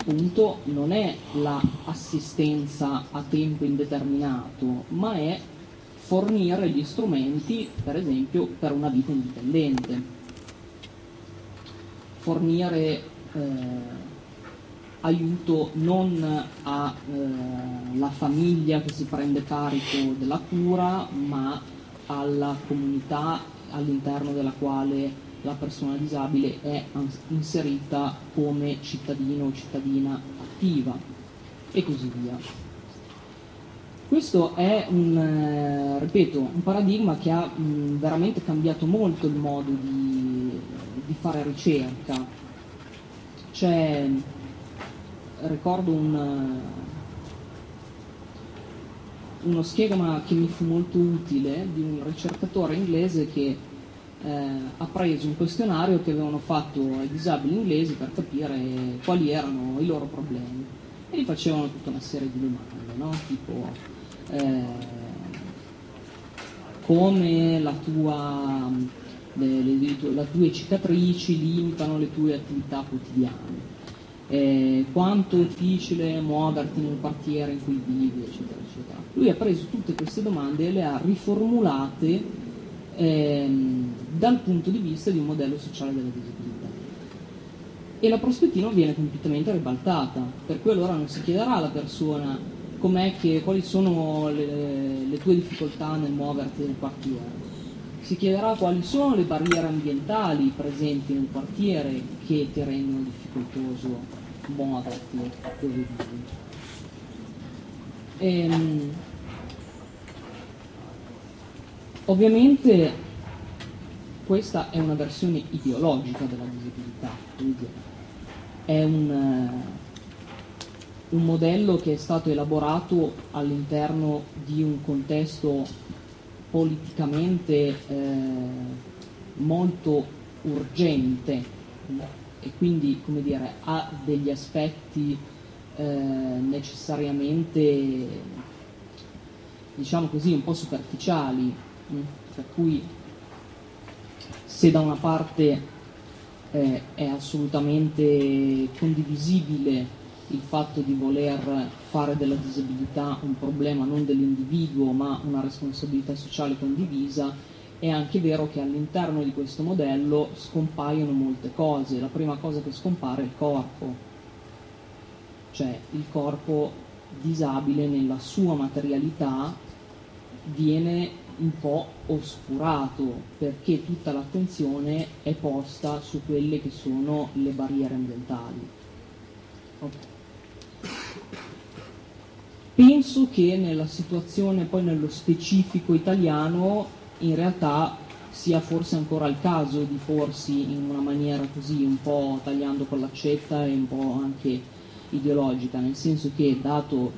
punto non è l'assistenza a tempo indeterminato, ma è fornire gli strumenti, per esempio, per una vita indipendente. Fornire aiuto non alla famiglia che si prende carico della cura, ma alla comunità all'interno della quale la persona disabile è inserita come cittadino o cittadina attiva, e così via. Questo è ripeto, un paradigma che ha veramente cambiato molto il modo di fare ricerca. Ricordo uno schema che mi fu molto utile di un ricercatore inglese che ha preso un questionario che avevano fatto ai disabili inglesi per capire quali erano i loro problemi, e gli facevano tutta una serie di domande, no? Tipo come le tue cicatrici limitano le tue attività quotidiane, quanto è difficile muoverti nel quartiere in cui vivi, eccetera, eccetera. Lui ha preso tutte queste domande e le ha riformulate dal punto di vista di un modello sociale della disabilità, e la prospettiva viene completamente ribaltata, per cui allora non si chiederà alla persona quali sono le tue difficoltà nel muoverti nel quartiere, si chiederà quali sono le barriere ambientali presenti nel quartiere che ti rendono difficoltoso muoverti dove vivi. Ovviamente questa è una versione ideologica della disabilità, è un modello che è stato elaborato all'interno di un contesto politicamente molto urgente, e quindi, come dire, ha degli aspetti necessariamente, diciamo così, un po' superficiali, per cui se da una parte è assolutamente condivisibile il fatto di voler fare della disabilità un problema non dell'individuo ma una responsabilità sociale condivisa, è anche vero che all'interno di questo modello scompaiono molte cose. La prima cosa che scompare è il corpo, cioè il corpo disabile nella sua materialità viene un po' oscurato, perché tutta l'attenzione è posta su quelle che sono le barriere ambientali. Okay. Penso che nella situazione, poi nello specifico italiano, in realtà sia forse ancora il caso di porsi in una maniera così, un po' tagliando con l'accetta e un po' anche ideologica, nel senso che, dato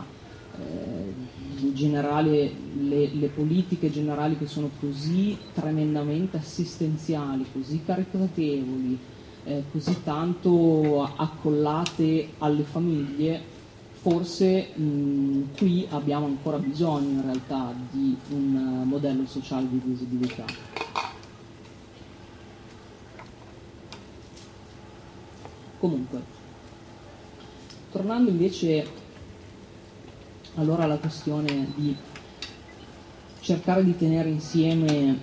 in generale le politiche generali che sono così tremendamente assistenziali, così caritatevoli, così tanto accollate alle famiglie, forse qui abbiamo ancora bisogno in realtà di un modello sociale di disabilità. Comunque, tornando invece allora alla questione di cercare di tenere insieme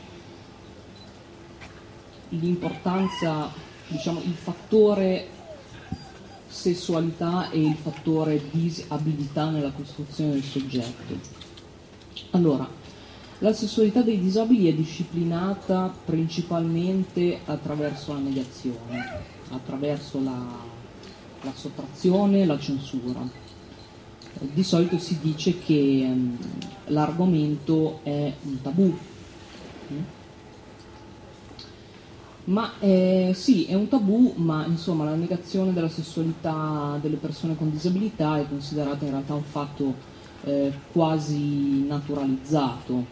l'importanza, diciamo, il fattore sessualità e il fattore disabilità nella costruzione del soggetto. Allora, la sessualità dei disabili è disciplinata principalmente attraverso la negazione, attraverso la sottrazione, la censura. Di solito si dice che l'argomento è un tabù, ma sì, è un tabù, ma insomma la negazione della sessualità delle persone con disabilità è considerata in realtà un fatto quasi naturalizzato.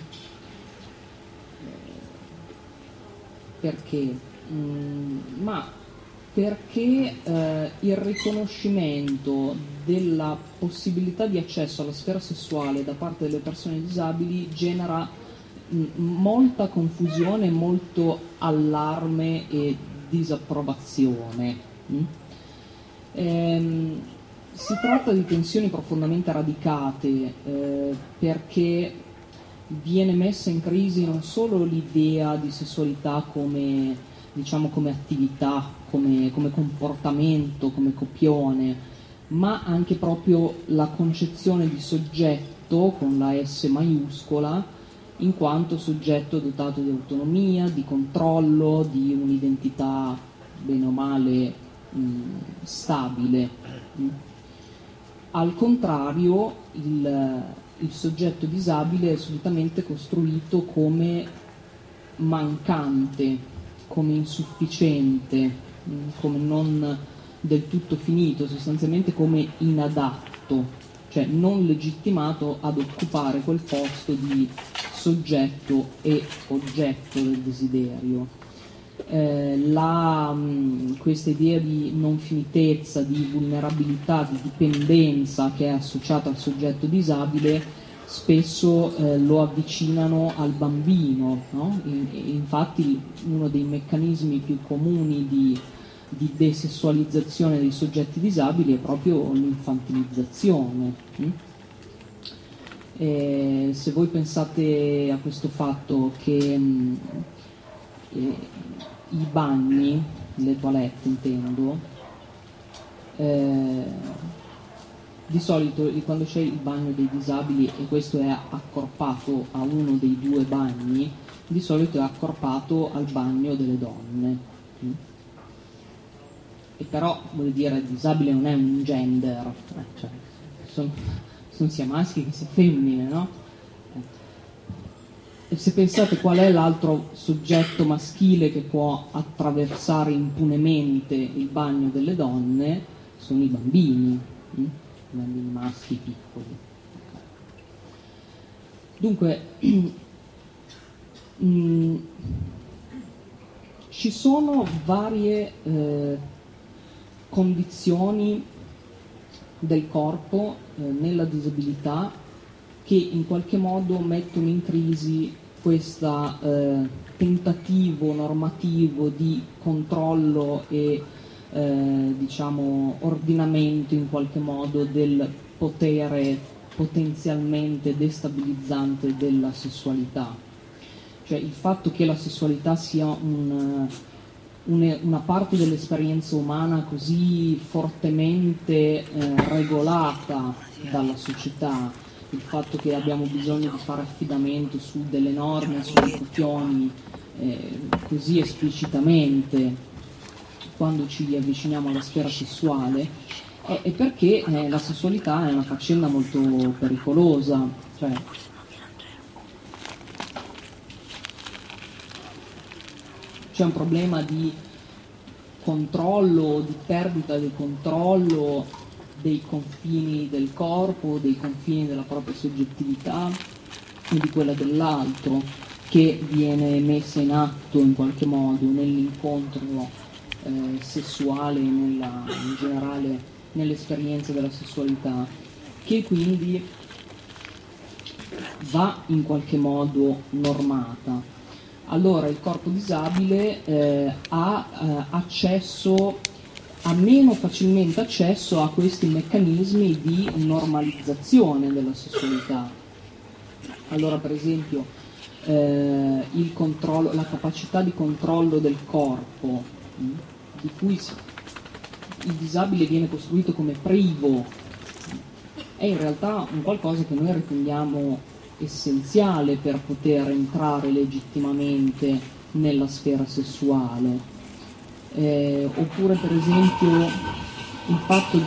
Perché? Ma perché il riconoscimento della possibilità di accesso alla sfera sessuale da parte delle persone disabili genera molta confusione, molto allarme e disapprovazione. Si tratta di tensioni profondamente radicate, perché viene messa in crisi non solo l'idea di sessualità come, diciamo, come attività, come comportamento, come copione, ma anche proprio la concezione di soggetto con la S maiuscola, in quanto soggetto dotato di autonomia, di controllo, di un'identità bene o male stabile. Al contrario, il soggetto disabile è assolutamente costruito come mancante, come insufficiente, come non del tutto finito, sostanzialmente come inadatto, cioè non legittimato ad occupare quel posto di soggetto e oggetto del desiderio. Questa idea di non finitezza, di vulnerabilità, di dipendenza che è associata al soggetto disabile spesso lo avvicinano al bambino, no? Infatti uno dei meccanismi più comuni di desessualizzazione dei soggetti disabili è proprio l'infantilizzazione. Se voi pensate a questo fatto che i bagni, le toilette intendo, di solito quando c'è il bagno dei disabili e questo è accorpato a uno dei due bagni, di solito è accorpato al bagno delle donne. E però, voglio dire, il disabile non è un gender, cioè, sono sia maschi che sia femmine, no? E se pensate qual è l'altro soggetto maschile che può attraversare impunemente il bagno delle donne, sono i bambini maschi piccoli. Dunque, ci sono varie condizioni del corpo nella disabilità che in qualche modo mettono in crisi questo tentativo normativo di controllo e diciamo ordinamento in qualche modo del potere potenzialmente destabilizzante della sessualità. Cioè il fatto che la sessualità sia una parte dell'esperienza umana così fortemente regolata dalla società, il fatto che abbiamo bisogno di fare affidamento su delle norme, su dei copioni così esplicitamente quando ci avviciniamo alla sfera sessuale, è perché la sessualità è una faccenda molto pericolosa, cioè c'è un problema di controllo, di perdita del controllo dei confini del corpo, dei confini della propria soggettività e di quella dell'altro, che viene messa in atto in qualche modo nell'incontro sessuale, in generale nell'esperienza della sessualità, che quindi va in qualche modo normata. Allora il corpo disabile ha meno facilmente accesso a questi meccanismi di normalizzazione della sessualità. Allora per esempio il controllo, la capacità di controllo del corpo, di cui il disabile viene costruito come privo, è in realtà un qualcosa che noi riteniamo essenziale per poter entrare legittimamente nella sfera sessuale. Oppure per esempio il fatto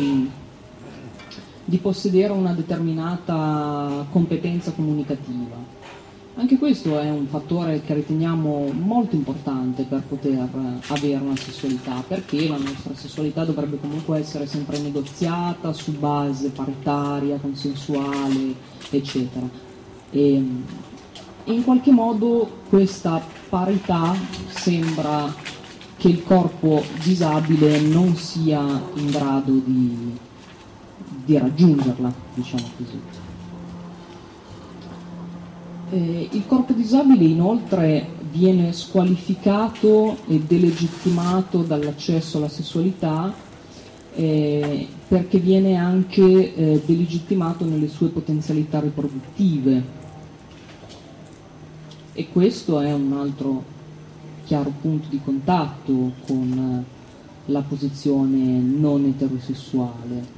di possedere una determinata competenza comunicativa. Anche questo è un fattore che riteniamo molto importante per poter avere una sessualità, perché la nostra sessualità dovrebbe comunque essere sempre negoziata su base paritaria, consensuale, eccetera. E in qualche modo questa parità sembra che il corpo disabile non sia in grado di raggiungerla, diciamo così. Il corpo disabile inoltre viene squalificato e delegittimato dall'accesso alla sessualità perché viene anche delegittimato nelle sue potenzialità riproduttive, e questo è un altro chiaro punto di contatto con la posizione non eterosessuale.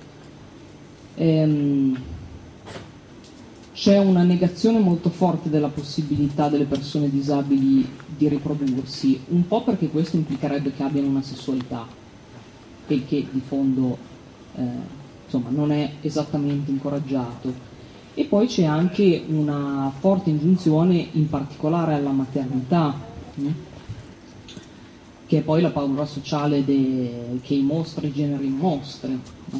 C'è una negazione molto forte della possibilità delle persone disabili di riprodursi, un po' perché questo implicherebbe che abbiano una sessualità, il che di fondo insomma, non è esattamente incoraggiato. E poi c'è anche una forte ingiunzione in particolare alla maternità, che è poi la paura sociale che i mostri generino mostri, no?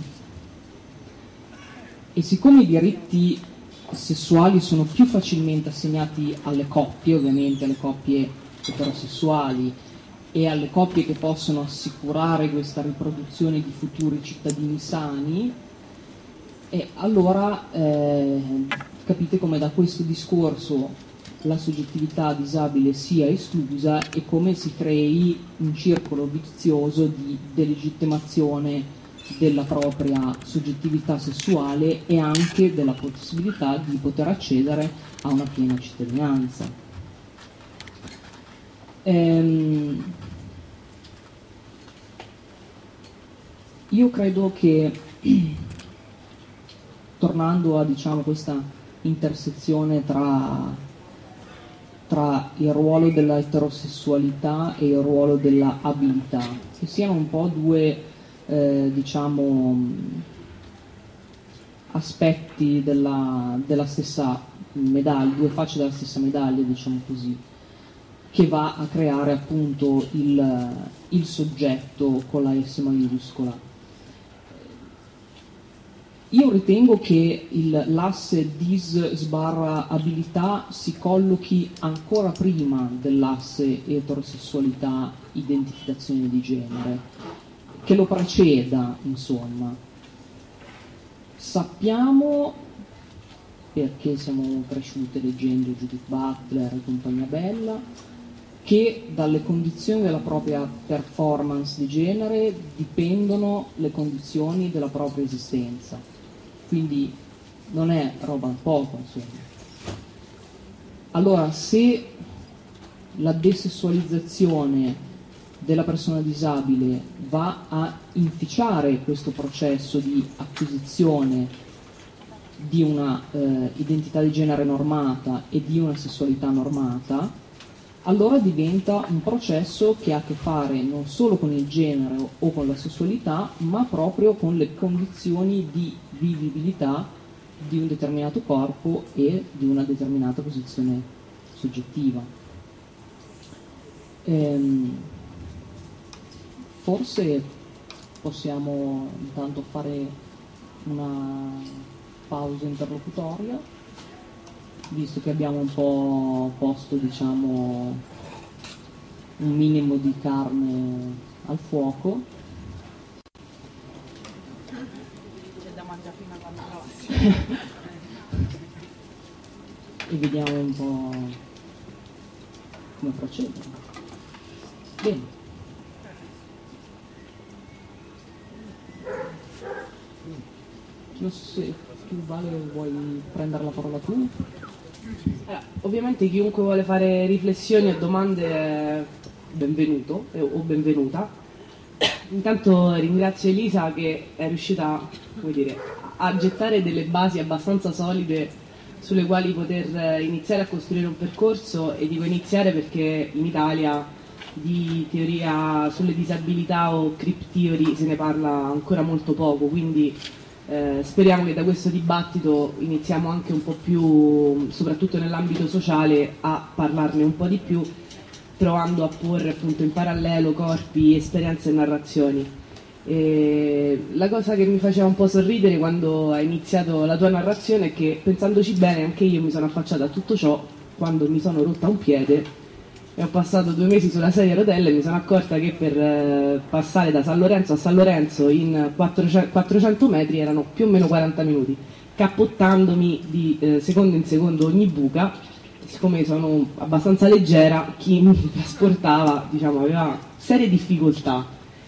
E siccome i diritti sessuali sono più facilmente assegnati alle coppie, ovviamente alle coppie eterosessuali e alle coppie che possono assicurare questa riproduzione di futuri cittadini sani, e allora capite come da questo discorso la soggettività disabile sia esclusa e come si crei un circolo vizioso di delegittimazione della propria soggettività sessuale e anche della possibilità di poter accedere a una piena cittadinanza. Io credo che, tornando a questa intersezione tra il ruolo della eterosessualità e il ruolo della abilità, che siano un po' due aspetti della stessa medaglia, due facce della stessa medaglia, diciamo così, che va a creare appunto il soggetto con la S maiuscola. Io ritengo che l'asse dis/abilità si collochi ancora prima dell'asse eterosessualità identificazione di genere, che lo preceda, insomma. Sappiamo, perché siamo cresciute leggendo Judith Butler e compagnia bella, che dalle condizioni della propria performance di genere dipendono le condizioni della propria esistenza. Quindi non è roba da poco, insomma. Allora, se la desessualizzazione della persona disabile va a inficiare questo processo di acquisizione di una identità di genere normata e di una sessualità normata, allora diventa un processo che ha a che fare non solo con il genere o con la sessualità, ma proprio con le condizioni di vivibilità di un determinato corpo e di una determinata posizione soggettiva. Forse possiamo intanto fare una pausa interlocutoria, visto che abbiamo un po' posto, diciamo, un minimo di carne al fuoco. C'è da mangiare prima quando provi. E vediamo un po' come procedere. Bene. Non so se tu, Vale, vuoi prendere la parola tu? Ovviamente chiunque vuole fare riflessioni e domande è benvenuto o benvenuta. Intanto ringrazio Elisa che è riuscita, come dire, a gettare delle basi abbastanza solide sulle quali poter iniziare a costruire un percorso, e dico iniziare perché in Italia di teoria sulle disabilità o crypt theory se ne parla ancora molto poco, quindi speriamo che da questo dibattito iniziamo anche un po' più, soprattutto nell'ambito sociale, a parlarne un po' di più, provando a porre appunto in parallelo corpi, esperienze e narrazioni. La cosa che mi faceva un po' sorridere quando hai iniziato la tua narrazione è che, pensandoci bene, anche io mi sono affacciata a tutto ciò quando mi sono rotta un piede e ho passato 2 mesi sulla sedia a rotelle e mi sono accorta che per passare da San Lorenzo a San Lorenzo in 400 metri erano più o meno 40 minuti, cappottandomi di secondo in secondo ogni buca. Siccome sono abbastanza leggera, chi mi trasportava, diciamo, aveva serie difficoltà.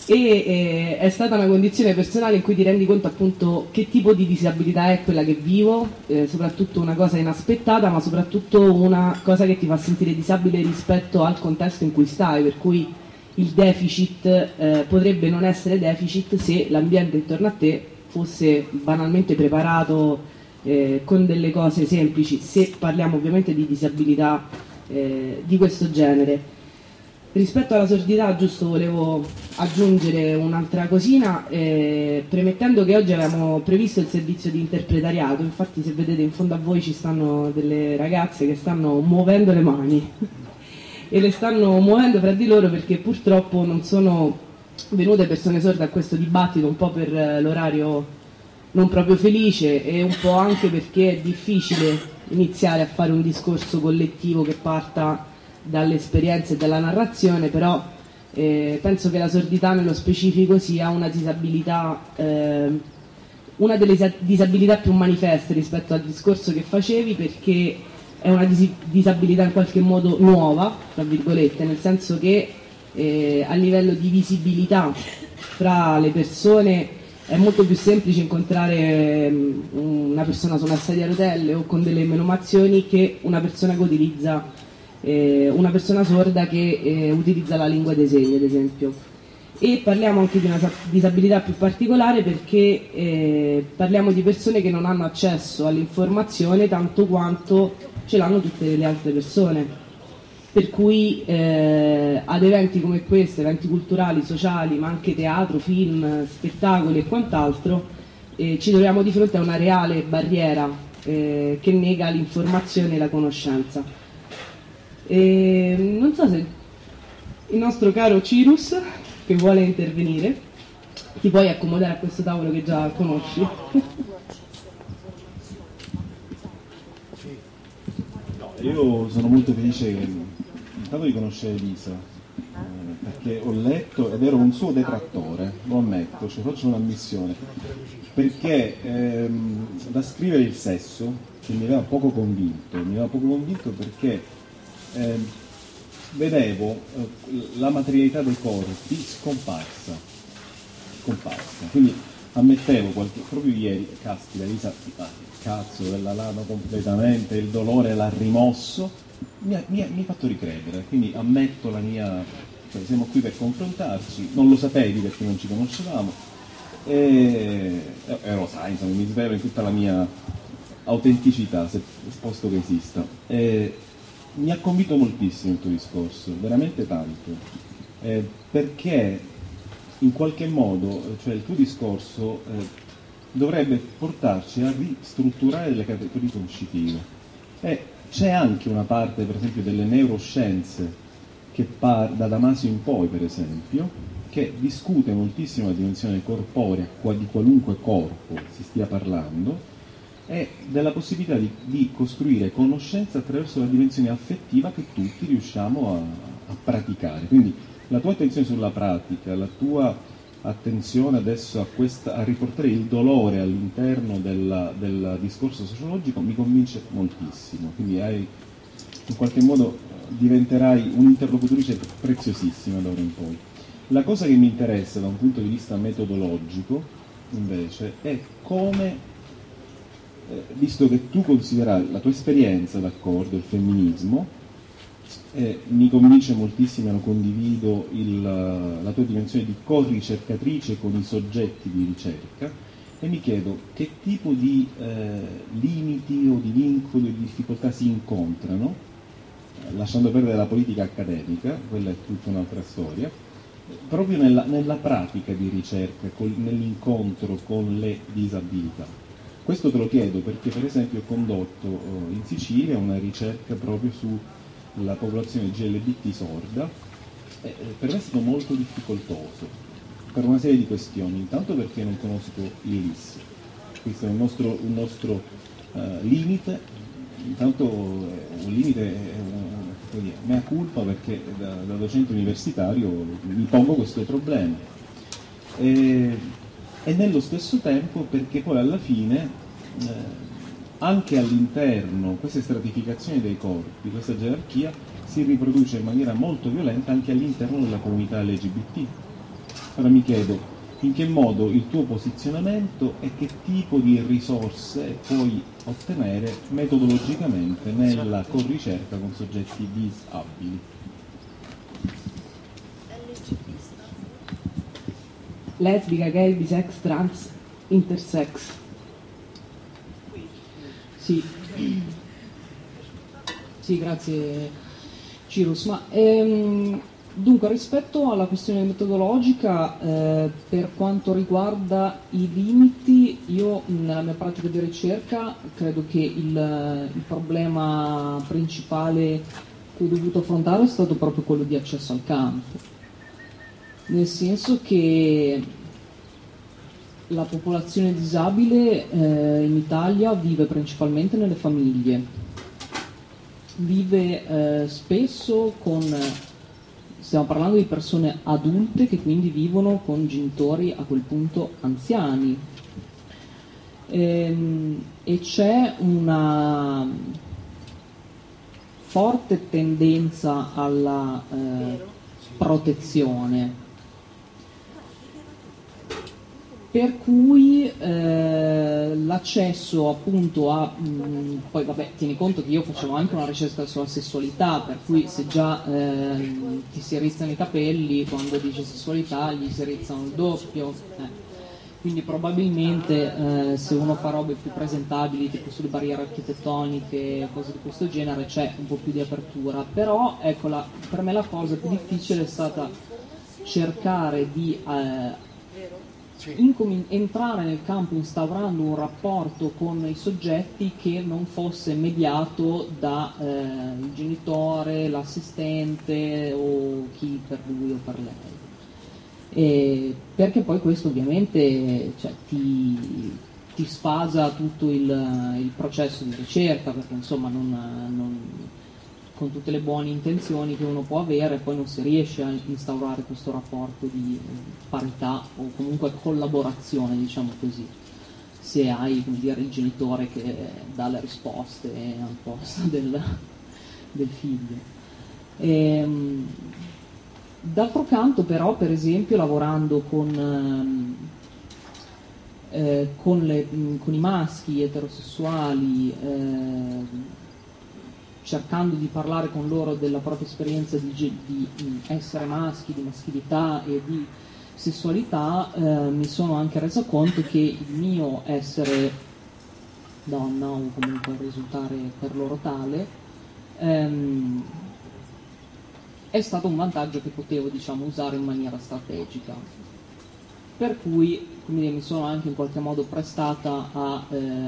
e è stata una condizione personale in cui ti rendi conto appunto che tipo di disabilità è quella che vivo, soprattutto una cosa inaspettata, ma soprattutto una cosa che ti fa sentire disabile rispetto al contesto in cui stai, per cui il deficit potrebbe non essere deficit se l'ambiente intorno a te fosse banalmente preparato con delle cose semplici, se parliamo ovviamente di disabilità di questo genere. Rispetto alla sordità, giusto, volevo aggiungere un'altra cosina, premettendo che oggi avevamo previsto il servizio di interpretariato. Infatti, se vedete in fondo a voi ci stanno delle ragazze che stanno muovendo le mani e le stanno muovendo fra di loro perché purtroppo non sono venute persone sorde a questo dibattito, un po' per l'orario non proprio felice e un po' anche perché è difficile iniziare a fare un discorso collettivo che parta dalle esperienze e dalla narrazione, però penso che la sordità nello specifico sia una disabilità, una delle disabilità più manifeste rispetto al discorso che facevi, perché è una disabilità in qualche modo nuova, tra virgolette, nel senso che a livello di visibilità fra le persone è molto più semplice incontrare una persona su una sedia a rotelle o con delle menomazioni che una persona che utilizza una persona sorda che utilizza la lingua dei segni, ad esempio. E parliamo anche di una disabilità più particolare perché parliamo di persone che non hanno accesso all'informazione tanto quanto ce l'hanno tutte le altre persone, per cui ad eventi come questo, eventi culturali, sociali, ma anche teatro, film, spettacoli e quant'altro, ci troviamo di fronte a una reale barriera che nega l'informazione e la conoscenza. Non so se il nostro caro Cirus, che vuole intervenire, ti puoi accomodare a questo tavolo che già conosci. No, io sono molto felice intanto di conoscere Elisa, perché ho letto ed ero un suo detrattore, lo ammetto, cioè faccio un'ammissione, perché da scrivere Il sesso, che mi aveva poco convinto perché vedevo la materialità dei corpi scomparsa, quindi ammettevo proprio ieri, caspita Elisa, cazzo, la lama completamente, il dolore l'ha rimosso, mi ha fatto ricredere, quindi ammetto la mia, cioè, siamo qui per confrontarci, non lo sapevi perché non ci conoscevamo e lo sai, insomma, mi svelo in tutta la mia autenticità, se posto che esista. Mi ha convinto moltissimo il tuo discorso, veramente tanto, perché in qualche modo, cioè il tuo discorso dovrebbe portarci a ristrutturare le categorie conoscitive. C'è anche una parte, per esempio, delle neuroscienze, che da Damasio in poi, per esempio, che discute moltissimo la dimensione corporea, di qualunque corpo si stia parlando, e della possibilità di costruire conoscenza attraverso la dimensione affettiva che tutti riusciamo a praticare. Quindi la tua attenzione sulla pratica, la tua attenzione adesso a riportare il dolore all'interno del discorso sociologico mi convince moltissimo. Quindi in qualche modo diventerai un'interlocutrice preziosissima da ora in poi. La cosa che mi interessa da un punto di vista metodologico invece è come, visto che tu consideri la tua esperienza, d'accordo, il femminismo, mi convince moltissimo e lo condivido la tua dimensione di co-ricercatrice con i soggetti di ricerca, e mi chiedo che tipo di limiti o di vincoli o di difficoltà si incontrano, lasciando perdere la politica accademica, quella è tutta un'altra storia, proprio nella pratica di ricerca, nell'incontro con le disabilità. Questo te lo chiedo perché, per esempio, ho condotto in Sicilia una ricerca proprio sulla popolazione GLBT sorda, e per me è stato molto difficoltoso per una serie di questioni. Intanto perché non conosco l'ILIS, questo è un nostro limite, intanto un limite, mea culpa, perché da docente universitario mi pongo questo problema. E nello stesso tempo perché poi alla fine anche all'interno, questa stratificazione dei corpi, questa gerarchia si riproduce in maniera molto violenta anche all'interno della comunità LGBT, Ora mi chiedo in che modo il tuo posizionamento e che tipo di risorse puoi ottenere metodologicamente nella corricerca con soggetti disabili. Lesbica, gay, bisex, trans, intersex. Sì, sì, grazie Cirus. Ma dunque, rispetto alla questione metodologica, per quanto riguarda i limiti, io nella mia pratica di ricerca credo che il problema principale che ho dovuto affrontare è stato proprio quello di accesso al campo, nel senso che la popolazione disabile in Italia vive principalmente nelle famiglie, vive spesso con... Stiamo parlando di persone adulte che quindi vivono con genitori a quel punto anziani, e c'è una forte tendenza alla protezione, per cui l'accesso appunto a... poi vabbè, tieni conto che io facevo anche una ricerca sulla sessualità, per cui se già ti si rizzano i capelli quando dice sessualità gli si rizzano il doppio, quindi probabilmente se uno fa robe più presentabili tipo sulle barriere architettoniche, cose di questo genere, c'è un po' più di apertura. Però ecco, per me la cosa più difficile è stata cercare di entrare nel campo instaurando un rapporto con i soggetti che non fosse mediato da il genitore, l'assistente o chi per lui o per lei, perché poi questo ovviamente ti sfasa tutto il processo di ricerca, perché insomma con tutte le buone intenzioni che uno può avere, poi non si riesce a instaurare questo rapporto di parità o comunque collaborazione, diciamo così, se hai, come dire, il genitore che dà le risposte al posto del figlio. D'altro canto però, per esempio, lavorando con i maschi eterosessuali, cercando di parlare con loro della propria esperienza di essere maschi, di maschilità e di sessualità, mi sono anche resa conto che il mio essere donna, o comunque risultare per loro tale, è stato un vantaggio che potevo, diciamo, usare in maniera strategica, per cui, come dire, mi sono anche in qualche modo prestata a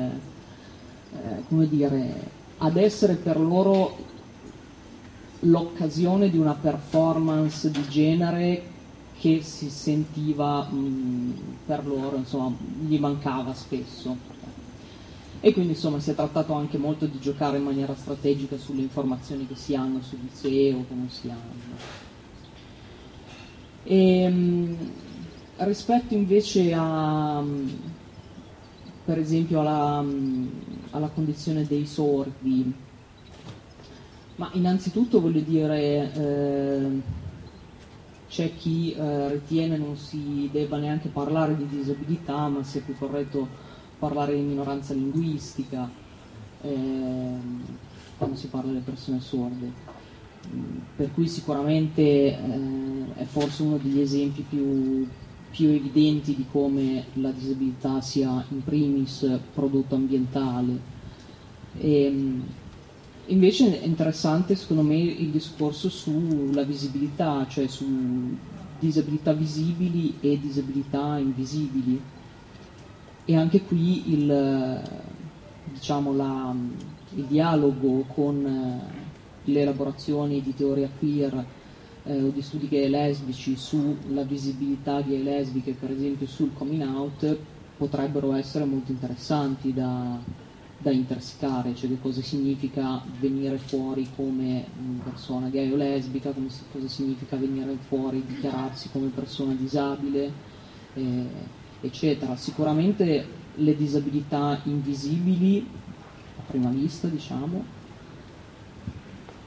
come dire, ad essere per loro l'occasione di una performance di genere che si sentiva per loro, insomma, gli mancava spesso. E quindi insomma si è trattato anche molto di giocare in maniera strategica sulle informazioni che si hanno su di sé o che non si hanno. Rispetto invece a, per esempio, alla condizione dei sordi, ma innanzitutto voglio dire, c'è chi ritiene non si debba neanche parlare di disabilità, ma sia più corretto parlare di minoranza linguistica quando si parla delle persone sorde, per cui sicuramente è forse uno degli esempi più evidenti di come la disabilità sia in primis prodotto ambientale. Invece è interessante secondo me il discorso sulla visibilità, cioè su disabilità visibili e disabilità invisibili, e anche qui il dialogo con le elaborazioni di teoria queer o di studi gay e lesbici sulla visibilità gay e lesbiche, per esempio sul coming out, potrebbero essere molto interessanti da intersecare, cioè che cosa significa venire fuori come persona gay o lesbica, cosa significa venire fuori, dichiararsi come persona disabile, eccetera. Sicuramente le disabilità invisibili, a prima vista, diciamo,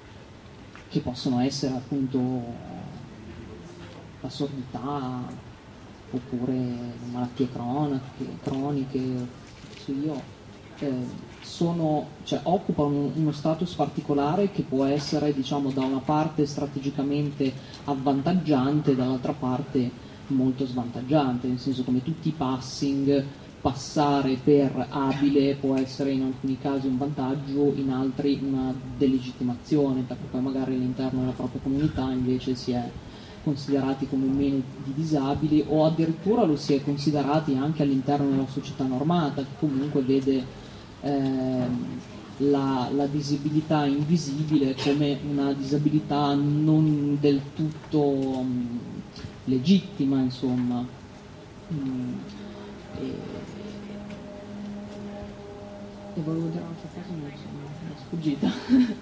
che possono essere appunto la sordità, oppure malattie croniche, occupano uno status particolare che può essere, diciamo, da una parte strategicamente avvantaggiante, dall'altra parte molto svantaggiante, nel senso, come tutti i passare per abile può essere in alcuni casi un vantaggio, in altri una delegittimazione, perché poi magari all'interno della propria comunità invece si è considerati come meno di disabili, o addirittura lo si è considerati anche all'interno della società normata, che comunque vede la disabilità invisibile come una disabilità non del tutto legittima, insomma. E volevo dire un'altra cosa, ma mi è sfuggita.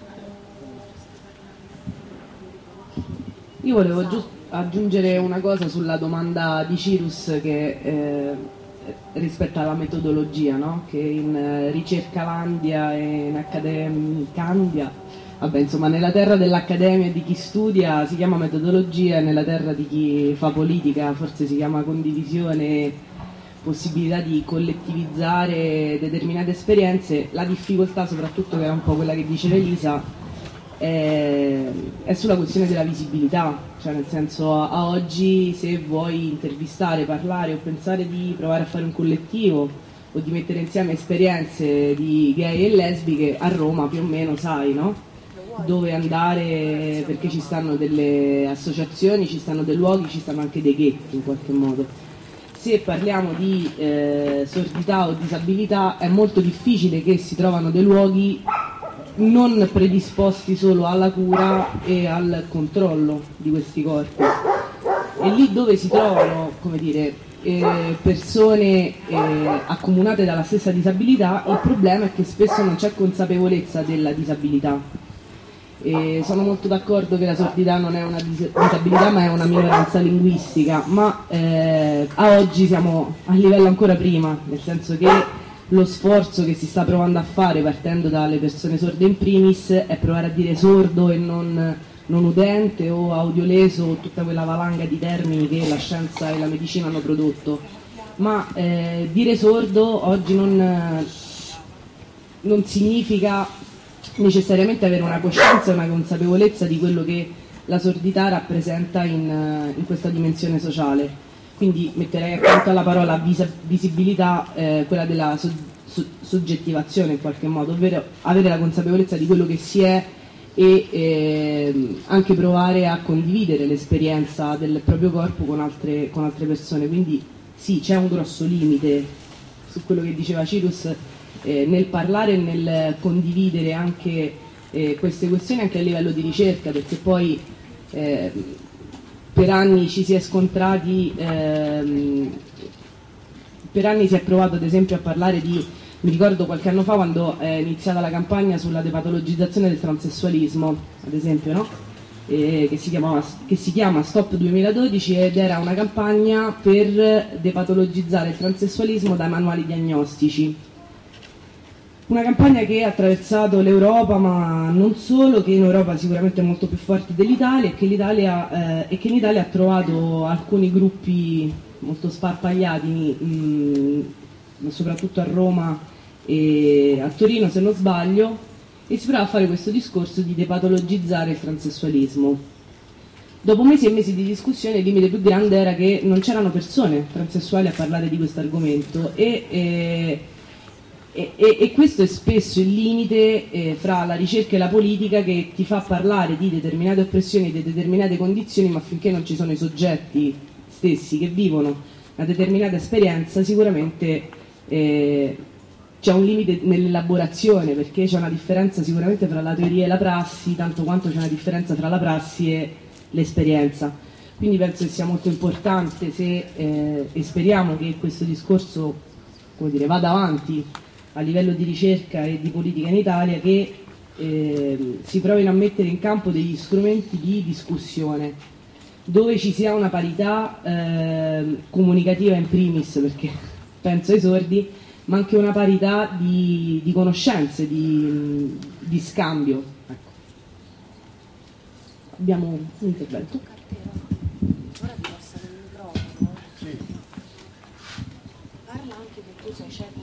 Io volevo giusto aggiungere una cosa sulla domanda di Cirus che rispetto alla metodologia, no? Che in Ricercalandia e in Accademicandia, vabbè, insomma, nella terra dell'accademia e di chi studia si chiama metodologia, e nella terra di chi fa politica forse si chiama condivisione, possibilità di collettivizzare determinate esperienze. La difficoltà, soprattutto, che era un po' quella che diceva Elisa, è sulla questione della visibilità, cioè nel senso, a oggi se vuoi intervistare, parlare o pensare di provare a fare un collettivo o di mettere insieme esperienze di gay e lesbiche, a Roma più o meno sai, no? Dove andare, perché ci stanno delle associazioni, ci stanno dei luoghi, ci stanno anche dei ghetti in qualche modo. Se parliamo di sordità o disabilità è molto difficile che si trovano dei luoghi non predisposti solo alla cura e al controllo di questi corpi, e lì dove si trovano, come dire, persone accomunate dalla stessa disabilità, il problema è che spesso non c'è consapevolezza della disabilità. Sono molto d'accordo che la sordità non è una disabilità ma è una minoranza linguistica, ma a oggi siamo a livello ancora prima, nel senso che lo sforzo che si sta provando a fare, partendo dalle persone sorde in primis, è provare a dire sordo e non udente o audioleso, o tutta quella valanga di termini che la scienza e la medicina hanno prodotto. Ma dire sordo oggi non significa necessariamente avere una coscienza e una consapevolezza di quello che la sordità rappresenta in questa dimensione sociale. Quindi metterei accanto alla parola visibilità quella della soggettivazione in qualche modo, ovvero avere la consapevolezza di quello che si è e anche provare a condividere l'esperienza del proprio corpo con altre persone. Quindi sì, c'è un grosso limite su quello che diceva Cirus nel parlare e nel condividere anche queste questioni anche a livello di ricerca, perché poi per anni ci si è scontrati, per anni si è provato ad esempio a parlare di, mi ricordo qualche anno fa quando è iniziata la campagna sulla depatologizzazione del transessualismo, ad esempio, no? Che si chiama Stop 2012, ed era una campagna per depatologizzare il transessualismo dai manuali diagnostici. Una campagna che ha attraversato l'Europa, ma non solo, che in Europa sicuramente è molto più forte dell'Italia, e che in Italia ha trovato alcuni gruppi molto sparpagliati, soprattutto a Roma e a Torino se non sbaglio, e si provava a fare questo discorso di depatologizzare il transessualismo. Dopo mesi e mesi di discussione il limite più grande era che non c'erano persone transessuali a parlare di questo argomento, e questo è spesso il limite fra la ricerca e la politica, che ti fa parlare di determinate oppressioni, di determinate condizioni, ma finché non ci sono i soggetti stessi che vivono una determinata esperienza, sicuramente c'è un limite nell'elaborazione, perché c'è una differenza sicuramente fra la teoria e la prassi, tanto quanto c'è una differenza fra la prassi e l'esperienza. Quindi penso che sia molto importante, e speriamo che questo discorso, come dire, vada avanti a livello di ricerca e di politica in Italia, che si provino a mettere in campo degli strumenti di discussione dove ci sia una parità comunicativa in primis, perché penso ai sordi, ma anche una parità di conoscenze, di scambio. Ecco. Abbiamo un intervento. Ora ti passare il microfono. Sì. parla anche che tu sei cieco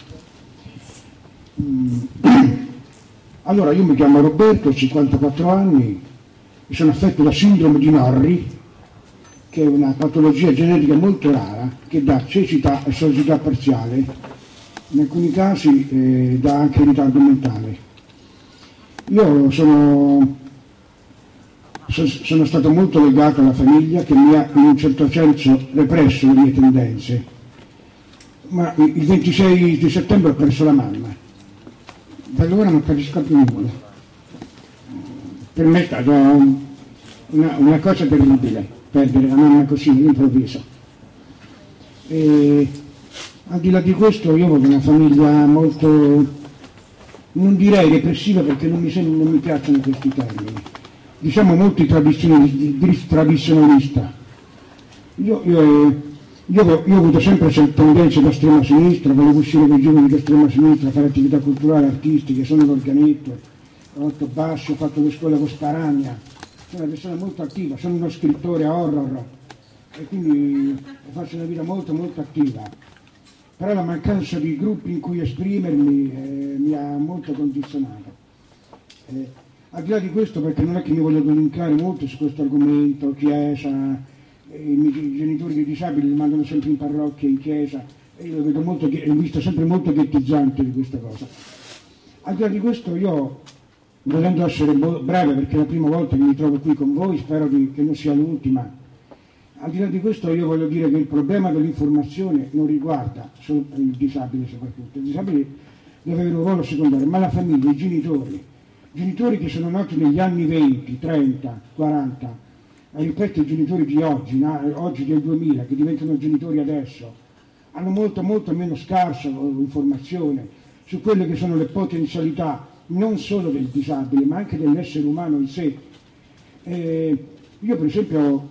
sordo. Allora, io mi chiamo Roberto, ho 54 anni, e sono affetto da sindrome di Norrie, che è una patologia genetica molto rara, che dà cecità e sordità parziale, in alcuni casi dà anche ritardo mentale. Io sono stato molto legato alla famiglia, che mi ha in un certo senso represso le mie tendenze, ma il 26 di settembre ho perso la mamma. Da allora non capisco più nulla. Per me è stata una cosa terribile perdere la mamma così all'improvviso. E al di là di questo io ho una famiglia molto, non direi repressiva perché non mi piacciono questi termini, diciamo molto tradizionalista. Io ho avuto sempre tendenze da estrema sinistra, volevo uscire con i giovani di estrema sinistra, fare attività culturali, artistiche, sono l'organetto, ho fatto bascio, ho fatto le scuole con Sparagna, sono una persona molto attiva, sono uno scrittore horror e quindi faccio una vita molto molto attiva. Però la mancanza di gruppi in cui esprimermi mi ha molto condizionato. Al di là di questo, perché non è che mi voglio comunicare molto su questo argomento, chiesa, i miei genitori di disabili li mandano sempre in parrocchia, in chiesa, e io vedo ho visto sempre molto ghettizzante di questa cosa. Al di là di questo io, volendo essere breve perché è la prima volta che mi trovo qui con voi, spero che non sia l'ultima, al di là di questo io voglio dire che il problema dell'informazione non riguarda solo il disabile soprattutto, il disabile deve avere un ruolo secondario, ma la famiglia, i genitori che sono nati negli anni 20, 30, 40, rispetto ai genitori di oggi, oggi del 2000, che diventano genitori adesso, hanno molto meno scarsa informazione su quelle che sono le potenzialità non solo del disabile ma anche dell'essere umano in sé. Io per esempio,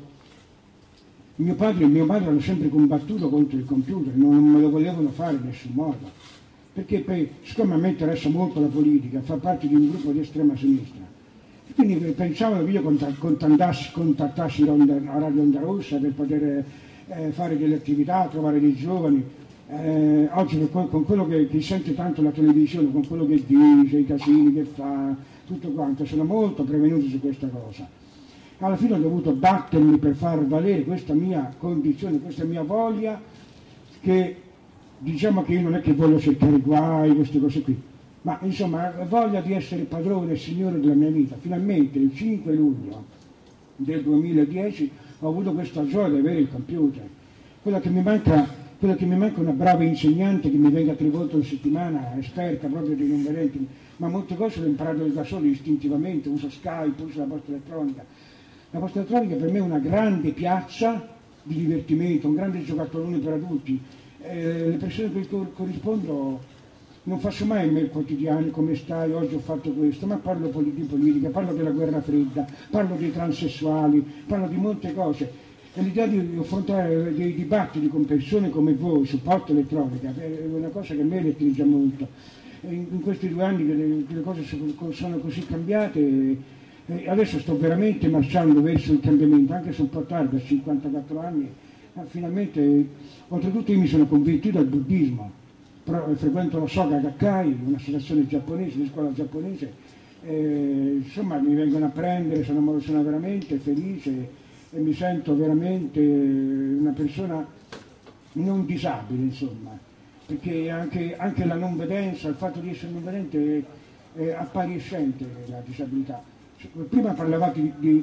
mio padre e mia madre hanno sempre combattuto contro il computer, non me lo volevano fare in nessun modo, perché poi, siccome a me interessa molto la politica, fa parte di un gruppo di estrema sinistra, quindi pensavo che io contattassi Radio Onda Rossa per poter fare delle attività, trovare dei giovani. Oggi con quello che sente tanto la televisione, con quello che dice, i casini che fa, tutto quanto, sono molto prevenuto su questa cosa. Alla fine ho dovuto battermi per far valere questa mia condizione, questa mia voglia, che diciamo che io non è che voglio cercare guai, queste cose qui, ma insomma la voglia di essere padrone e signore della mia vita. Finalmente il 5 luglio del 2010 ho avuto questa gioia di avere il computer. Quella che mi manca è una brava insegnante che mi venga 3 volte a settimana, esperta proprio dei non vedenti, ma molte cose le ho imparate da solo istintivamente, uso Skype, uso la posta elettronica. La posta elettronica per me è una grande piazza di divertimento, un grande giocattolone per adulti. Le persone che corrispondo non faccio mai mail quotidiani, come stai, oggi ho fatto questo, ma parlo di politica, parlo della guerra fredda, parlo dei transessuali, parlo di molte cose. E l'idea di affrontare dei dibattiti con persone come voi su posta elettronica è una cosa che a me elettrifica molto. In questi 2 anni che le cose sono così cambiate, adesso sto veramente marciando verso il cambiamento, anche se un po' tardi, a 54 anni, ma finalmente, oltretutto io mi sono convertito al buddismo. Frequento la Soka Gakkai, un'associazione giapponese, di scuola giapponese, insomma mi vengono a prendere, sono veramente felice e mi sento veramente una persona non disabile, insomma, perché anche la non vedenza, il fatto di essere non vedente è appariscente la disabilità. Prima parlavate di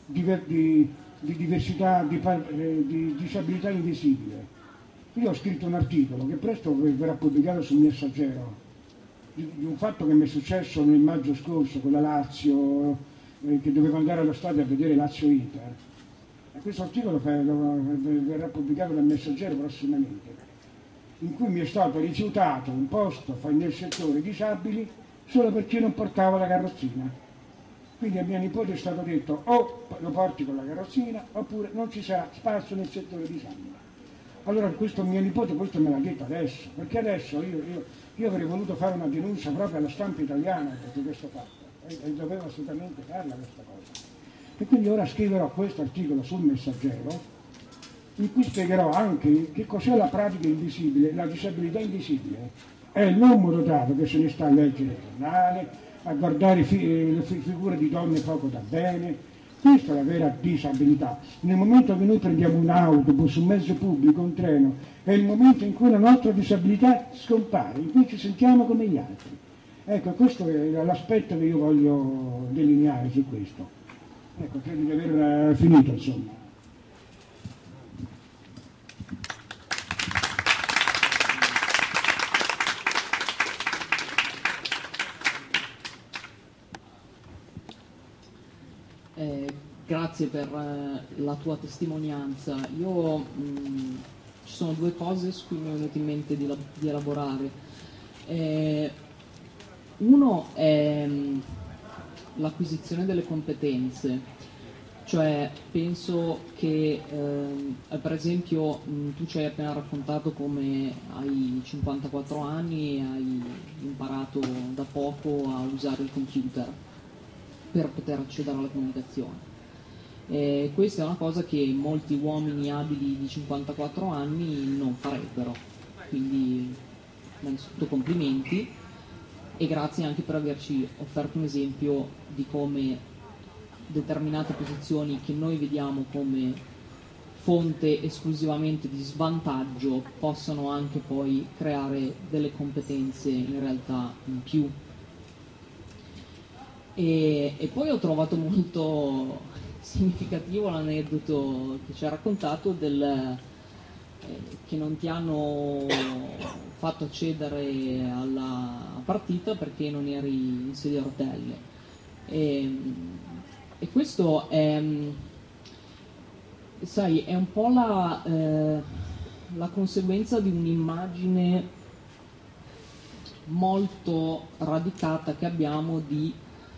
diversità, di disabilità invisibile. Io ho scritto un articolo che presto verrà pubblicato sul Messaggero di un fatto che mi è successo nel maggio scorso con la Lazio, che dovevo andare allo stadio a vedere Lazio-Inter. E questo articolo verrà pubblicato dal Messaggero prossimamente, in cui mi è stato rifiutato un posto nel settore disabili solo perché non portavo la carrozzina. Quindi a mia nipote è stato detto o lo porti con la carrozzina oppure non ci sarà spazio nel settore disabili. Allora questo mio nipote questo me l'ha detto adesso, perché adesso io avrei voluto fare una denuncia proprio alla stampa italiana per questo fatto, e dovevo assolutamente farla questa cosa. E quindi ora scriverò questo articolo sul Messaggero, in cui spiegherò anche che cos'è la pratica invisibile, la disabilità invisibile. È l'uomo dotato che se ne sta a leggere il giornale, a guardare le figure di donne poco da bene. Questa è la vera disabilità. Nel momento che noi prendiamo un autobus, un mezzo pubblico, un treno, è il momento in cui la nostra disabilità scompare, in cui ci sentiamo come gli altri. Ecco, questo è l'aspetto che io voglio delineare su questo. Ecco, credo di aver finito, insomma. Grazie per la tua testimonianza. Io ci sono due cose su cui mi è venuto in mente di elaborare. Uno è l'acquisizione delle competenze, cioè penso che per esempio tu ci hai appena raccontato come hai 54 anni e hai imparato da poco a usare il computer per poter accedere alla comunicazione. Questa è una cosa che molti uomini abili di 54 anni non farebbero, quindi innanzitutto complimenti e grazie anche per averci offerto un esempio di come determinate posizioni che noi vediamo come fonte esclusivamente di svantaggio possano anche poi creare delle competenze in realtà in più. E poi ho trovato molto significativo l'aneddoto che ci ha raccontato che non ti hanno fatto accedere alla partita perché non eri in sedia a rotelle. E questo è, sai, è un po' la conseguenza di un'immagine molto radicata che abbiamo di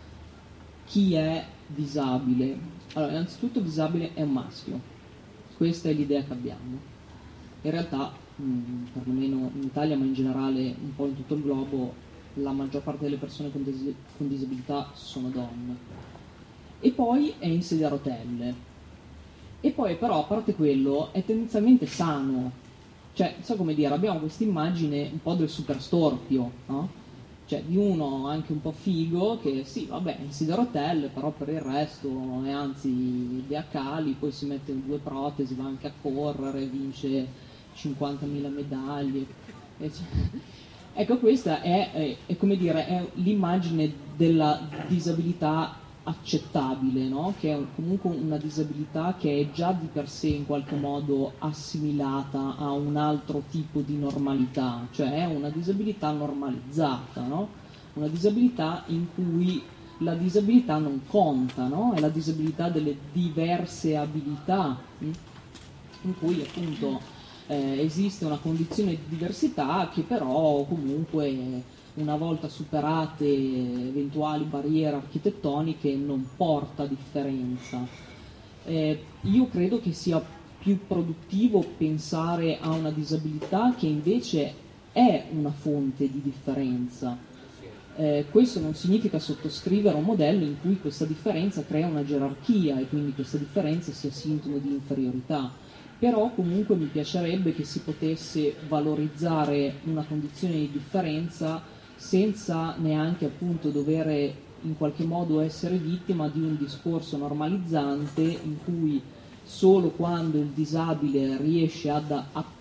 chi è disabile. Allora, innanzitutto disabile è un maschio, questa è l'idea che abbiamo. In realtà, perlomeno in Italia, ma in generale un po' in tutto il globo, la maggior parte delle persone con disabilità sono donne. E poi è in sedia a rotelle. E poi però, a parte quello, è tendenzialmente sano. Cioè, so come dire, abbiamo questa immagine un po' del super storpio, no? Cioè di uno anche un po' figo che sì, vabbè, in sedia a rotelle, però per il resto è anzi diacali, poi si mette due protesi, va anche a correre, vince 50.000 medaglie. Ecco, questa è come dire, è l'immagine della disabilità accettabile, no? Che è comunque una disabilità che è già di per sé in qualche modo assimilata a un altro tipo di normalità, cioè è una disabilità normalizzata, no? Una disabilità in cui la disabilità non conta, no? È la disabilità delle diverse abilità, in cui appunto esiste una condizione di diversità che però comunque una volta superate eventuali barriere architettoniche non porta differenza. Io credo che sia più produttivo pensare a una disabilità che invece è una fonte di differenza. Questo non significa sottoscrivere un modello in cui questa differenza crea una gerarchia e quindi questa differenza sia sintomo di inferiorità. Però comunque mi piacerebbe che si potesse valorizzare una condizione di differenza senza neanche appunto dover in qualche modo essere vittima di un discorso normalizzante in cui solo quando il disabile riesce ad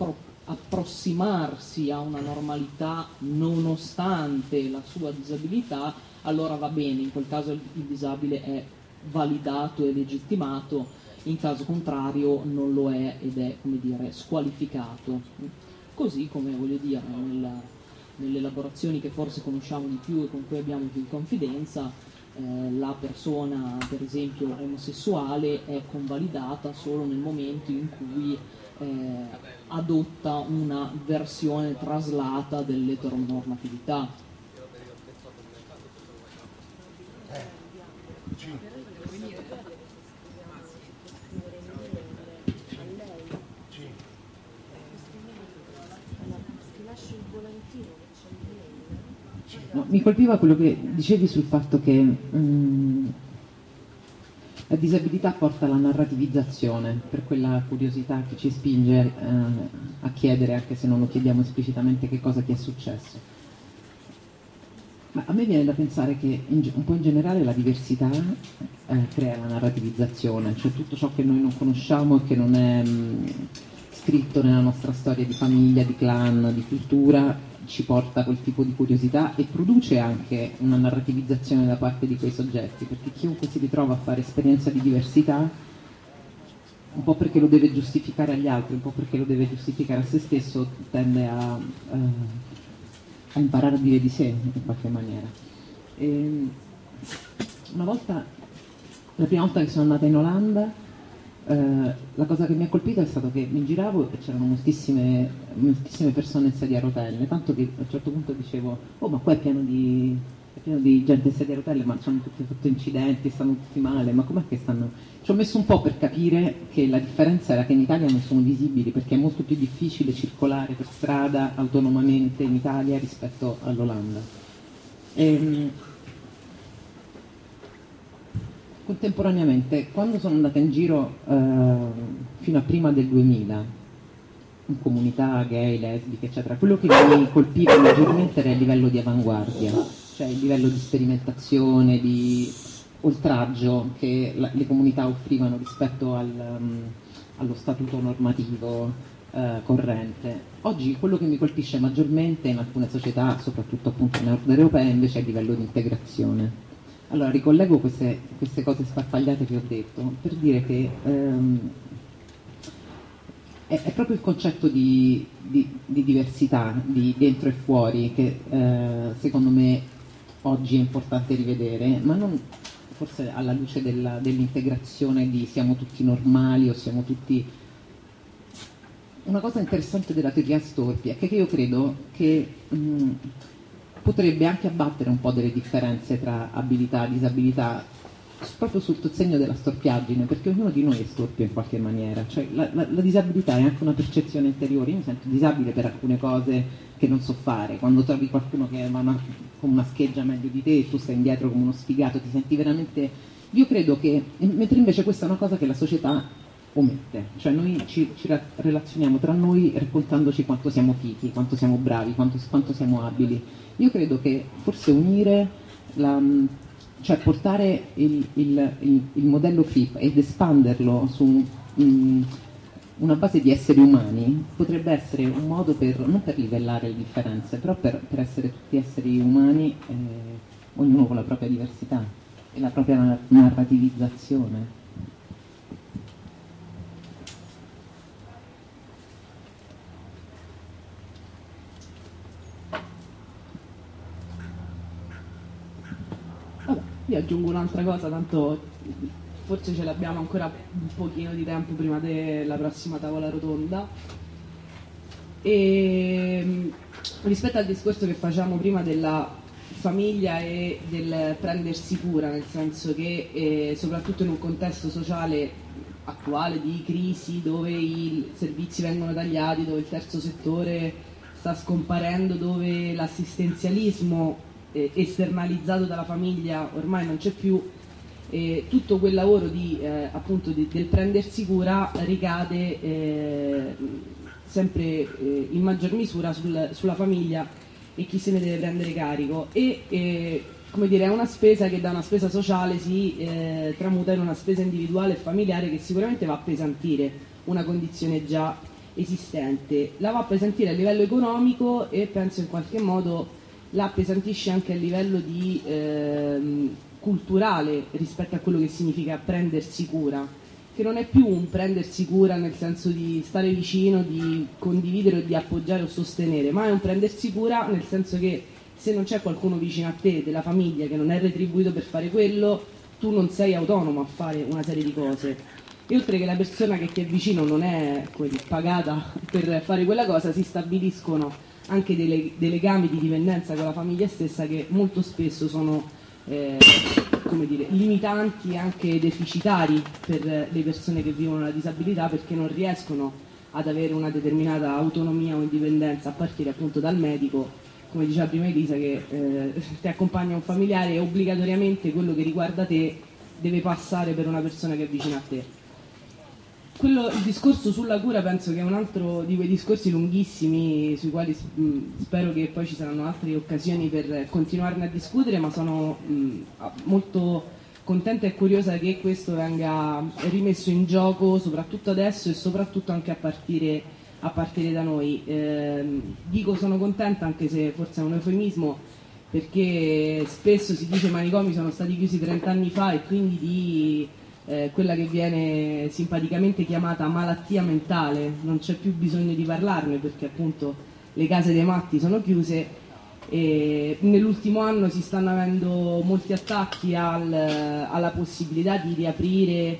approssimarsi a una normalità nonostante la sua disabilità, allora va bene, in quel caso il disabile è validato e legittimato, in caso contrario non lo è ed è, come dire, squalificato. Così come, voglio dire, nelle elaborazioni che forse conosciamo di più e con cui abbiamo più confidenza, la persona per esempio omosessuale è convalidata solo nel momento in cui adotta una versione traslata dell'eteronormatività. No, mi colpiva quello che dicevi sul fatto che La disabilità porta alla narrativizzazione, per quella curiosità che ci spinge a chiedere, anche se non lo chiediamo esplicitamente, che cosa ti è successo. Ma a me viene da pensare che un po' in generale la diversità crea la narrativizzazione, cioè tutto ciò che noi non conosciamo e che non è scritto nella nostra storia di famiglia, di clan, di cultura, ci porta a quel tipo di curiosità e produce anche una narrativizzazione da parte di quei soggetti, perché chiunque si ritrova a fare esperienza di diversità, un po' perché lo deve giustificare agli altri, un po' perché lo deve giustificare a se stesso, tende a imparare a dire di sé in qualche maniera. La prima volta che sono andata in Olanda, la cosa che mi ha colpito è stato che mi giravo e c'erano moltissime persone in sedia a rotelle, tanto che a un certo punto dicevo, oh, ma qua è pieno di gente in sedia a rotelle, ma hanno tutti fatto incidenti, stanno tutti male, ma com'è che stanno? Ci ho messo un po' per capire che la differenza era che in Italia non sono visibili, perché è molto più difficile circolare per strada autonomamente in Italia rispetto all'Olanda. Contemporaneamente, quando sono andata in giro fino a prima del 2000, in comunità gay, lesbiche, eccetera, quello che mi colpiva maggiormente era il livello di avanguardia, cioè il livello di sperimentazione, di oltraggio che le comunità offrivano rispetto allo statuto normativo corrente. Oggi quello che mi colpisce maggiormente in alcune società, soprattutto appunto nord europee, invece è il livello di integrazione. Allora ricollego queste cose sparpagliate che ho detto per dire che è proprio il concetto di diversità, di dentro e fuori, che secondo me oggi è importante rivedere, ma non forse alla luce dell'integrazione di siamo tutti normali o siamo tutti... Una cosa interessante della teoria Storpi è che io credo che potrebbe anche abbattere un po' delle differenze tra abilità e disabilità, proprio sotto il segno della storpiaggine, perché ognuno di noi è storpio in qualche maniera, cioè la disabilità è anche una percezione interiore. Io mi sento disabile per alcune cose che non so fare, quando trovi qualcuno che va con una scheggia meglio di te e tu stai indietro come uno sfigato, ti senti veramente... Io credo che, mentre invece questa è una cosa che la società omette, cioè noi ci relazioniamo tra noi raccontandoci quanto siamo fichi, quanto siamo bravi, quanto siamo abili. Io credo che forse unire cioè portare il modello FIP ed espanderlo su una base di esseri umani potrebbe essere un modo non per livellare le differenze, però per essere tutti esseri umani, ognuno con la propria diversità e la propria narrativizzazione. Io aggiungo un'altra cosa, tanto forse ce l'abbiamo ancora un pochino di tempo prima della prossima tavola rotonda. E rispetto al discorso che facciamo prima della famiglia e del prendersi cura, nel senso che soprattutto in un contesto sociale attuale di crisi, dove i servizi vengono tagliati, dove il terzo settore sta scomparendo, dove l'assistenzialismo esternalizzato dalla famiglia ormai non c'è più, tutto quel lavoro del prendersi cura ricade sempre in maggior misura sulla famiglia e chi se ne deve prendere carico come dire, è una spesa che da una spesa sociale si tramuta in una spesa individuale e familiare, che sicuramente va a appesantire una condizione già esistente, la va a appesantire a livello economico e penso in qualche modo la appesantisce anche a livello di culturale rispetto a quello che significa prendersi cura, che non è più un prendersi cura nel senso di stare vicino, di condividere o di appoggiare o sostenere, ma è un prendersi cura nel senso che se non c'è qualcuno vicino a te, della famiglia, che non è retribuito per fare quello, tu non sei autonomo a fare una serie di cose. E oltre che la persona che ti è vicino non è pagata per fare quella cosa, si stabiliscono anche dei legami di dipendenza con la famiglia stessa che molto spesso sono come dire, limitanti e anche deficitari per le persone che vivono la disabilità, perché non riescono ad avere una determinata autonomia o indipendenza a partire appunto dal medico, come diceva prima Elisa, che ti accompagna un familiare e obbligatoriamente quello che riguarda te deve passare per una persona che è vicina a te. Il discorso sulla cura penso che è un altro di quei discorsi lunghissimi sui quali spero che poi ci saranno altre occasioni per continuarne a discutere, ma sono molto contenta e curiosa che questo venga rimesso in gioco soprattutto adesso e soprattutto anche a partire da noi. Dico sono contenta, anche se forse è un eufemismo, perché spesso si dice i manicomi sono stati chiusi 30 anni fa e quindi di quella che viene simpaticamente chiamata malattia mentale non c'è più bisogno di parlarne, perché appunto le case dei matti sono chiuse e nell'ultimo anno si stanno avendo molti attacchi alla possibilità di riaprire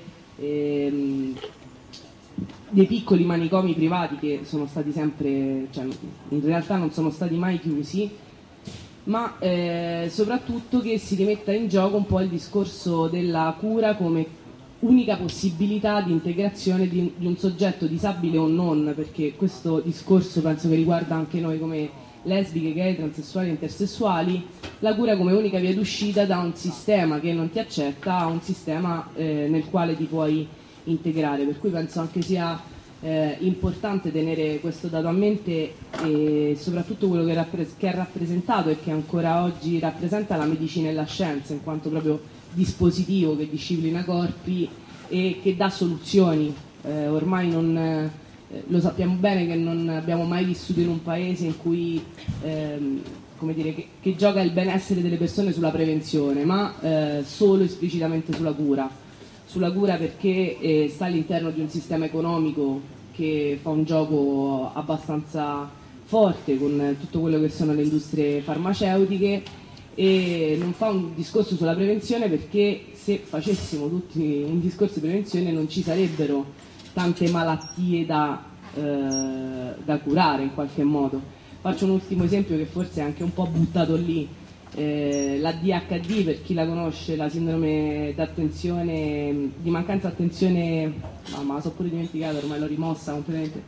dei piccoli manicomi privati che sono stati sempre, cioè in realtà non sono stati mai chiusi, ma soprattutto che si rimetta in gioco un po' il discorso della cura come unica possibilità di integrazione di un soggetto disabile o non, perché questo discorso penso che riguarda anche noi come lesbiche, gay, transessuali e intersessuali, la cura come unica via d'uscita da un sistema che non ti accetta a un sistema nel quale ti puoi integrare, per cui penso anche sia importante tenere questo dato a mente e soprattutto quello che ha rappresentato e che ancora oggi rappresenta la medicina e la scienza, in quanto proprio dispositivo che disciplina corpi e che dà soluzioni. Ormai lo sappiamo bene che non abbiamo mai vissuto in un paese in cui come dire, che gioca il benessere delle persone sulla prevenzione, ma solo esplicitamente sulla cura perché sta all'interno di un sistema economico che fa un gioco abbastanza forte con tutto quello che sono le industrie farmaceutiche e non fa un discorso sulla prevenzione, perché se facessimo tutti un discorso di prevenzione non ci sarebbero tante malattie da curare in qualche modo. Faccio un ultimo esempio che forse è anche un po' buttato lì, la DHD, per chi la conosce, la sindrome d'attenzione, di mancanza d'attenzione, ma la so pure dimenticata, ormai l'ho rimossa completamente,